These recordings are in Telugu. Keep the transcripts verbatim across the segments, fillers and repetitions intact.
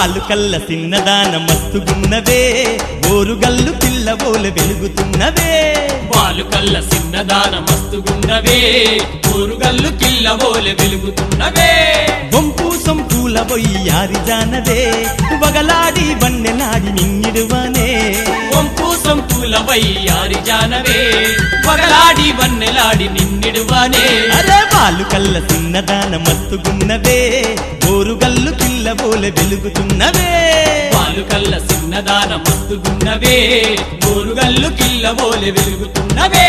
పాలు కల్ల సిన్నదాన మస్తుగున్నవే ఓరుగల్లు పిల్లవోల వెలుగుతున్నవే పాలు కల్ల సిన్నదాన మస్తుగున్నవే ఓరుగల్లు కిల్లవోల వెలుగుతున్నవే వంపు సంపూల బొయ్యారి జానవే వగలాడి వన్నెలాడి నిన్నిడువనే వంపు సంపూల వయ్యారి జానవే వగలాడి వన్నెలాడి నిన్నిడువనే అరే పాలు కల్ల సిన్నదాన మస్తుగున్నవే ఓరుగల్లు పిల్లవోల వెలుగుతున్నవే పాలు కల్ల సిన్నదాన మస్తుగున్నవే ఓరుగల్లు కిల్లవోల వెలుగుతున్నవే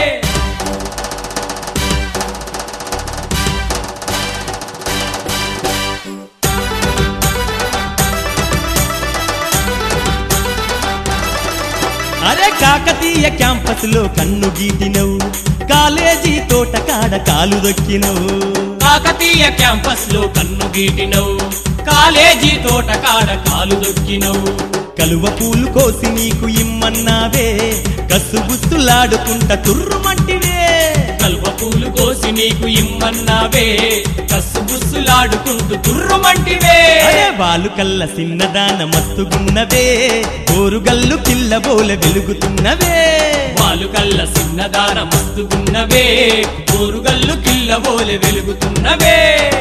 అరే కాకతీయ క్యాంపస్ లో కన్ను గీటినవు కాలేజీ తోట కాడ కాలు దొక్కినవు కాకతీయ క్యాంపస్ లో కన్ను గీటినవు కాలేజీ తోట కాడ కాలు దొక్కినవు కలువ పూలు కోసి నీకు ఇమ్మన్నావే కస్సుబుస్సులాడుకుంట తుర్రుమంటివే కలువ పూలు కోసి నీకు ఇమ్మన్నావే కస్సు బుస్సులాడుకుంటూ తుర్రుమంటివే అరే బాలు కల్ల సిన్నదాన మస్తుగున్నవే ఓరుగల్లు పిల్లబోల వెలుగుతున్నవే పాలు కల్ల సిన్నదాన మస్తుగున్నవే ఓరుగల్లు కిల్లవోలె వెలుగుతున్నవే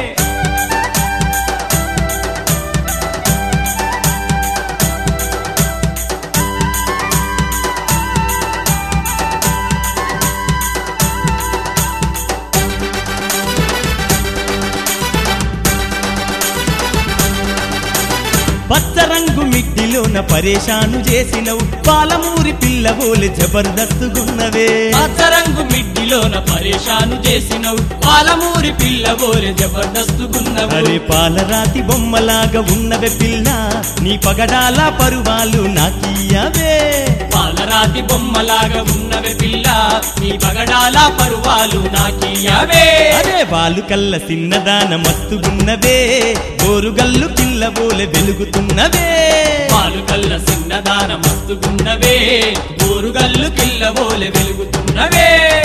పచ్చరంగు మిడ్డిలోన పరేషాను చేసినవు పాలమూరి పిల్లబోలె జబర్దస్తుగున్నవే పచ్చరంగు మిడ్డిలోన పరేషాను చేసినవు పాలమూరి పిల్లవోలె జబర్దస్తుగున్నవు అరే పాలరాతి బొమ్మలాగా ఉన్నవే పిల్ల నీ పగడాల పరువాలు నాకియ్యవే పాలరాతి బొమ్మలాగా ఉన్నవే పిల్ల నీ పగడాల పరువాలు నాకియ్యవే అరే బాలు కల్ల సిన్నదాన మస్తుగున్నవే ఓరుగల్లు పిల్లబోలె వెలుగుతున్నవే పాలు కల్ల సిన్నదాన మస్తుగున్నవే ఓరుగల్లు కిల్లవోలె వెలుగుతున్నవే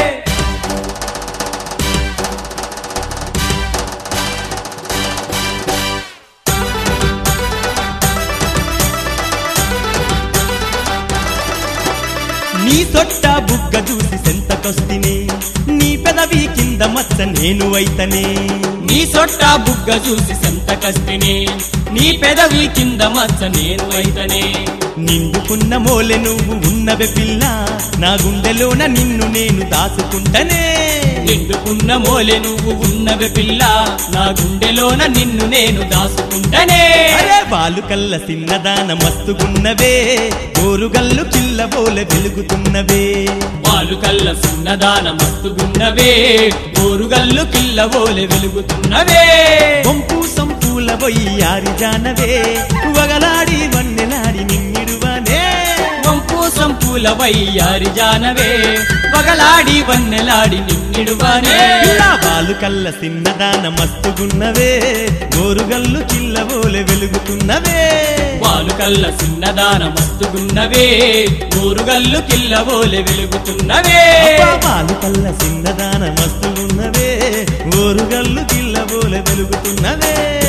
నీ తొట్ట బుగ్గ చూసి సెంతకొస్తినే నీ పెదవి కింద మచ్చ నేను అయితనే నీ సొట్ట బుగ్గ చూసి సంతకస్తినే నీ పెదవి కింద మచ్చ నేను అయితనే నిండుకున్న మోలె నువ్వు ఉన్నవే పిల్ల నా గుండెలోన నిన్ను నేను దాచుకుంటనే నిండుకున్న మోలె నువ్వు ఉన్నవే పిల్ల నా గుండెలోన నిన్ను నేను దాసుకుంటనే అరే బాలు కల్ల సిన్నదాన మస్తుగున్నవే ఓరుగల్లు పిల్లబోలె వెలుగుతున్నవే పాలు కల్ల సిన్నదాన మస్తుగున్నవే ఓరుగల్లు కిల్లవోలె వెలుగుతున్నవే వంపు సంపూల బొయ్యారి జానవే వగలాడి వన్నెలాడి నిన్నిడువనే వంపు సంపూల వయ్యారి జానవే వగలాడి వన్నెలాడి నిన్నిడువనే పిల్ల బాలు కల్ల సిన్నదాన మస్తుగున్నవే ఓరుగల్లు కిల్లబోలె వెలుగుతున్నవే పాలు కల్ల సిన్నదాన మస్తుగున్నవే ఓరుగల్లు కిల్లవోలె వెలుగుతున్నవే అబ్బా బాలు కల్ల సిన్నదాన మస్తుగున్నవే ఓరుగల్లు కిల్లబోలె వెలుగుతున్నవే